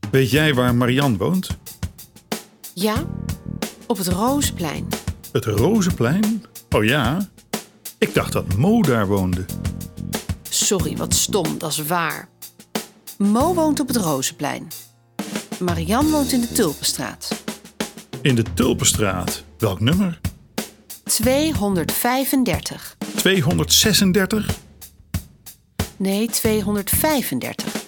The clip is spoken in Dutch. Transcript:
Weet jij waar Marianne woont? Ja, op het Rozenplein. Het Rozenplein? Oh ja? Ik dacht dat Mo daar woonde. Sorry, wat stom, dat is waar. Mo woont op het Rozenplein. Marianne woont in de Tulpenstraat. In de Tulpenstraat. Welk nummer? 235. 236? Nee, 235.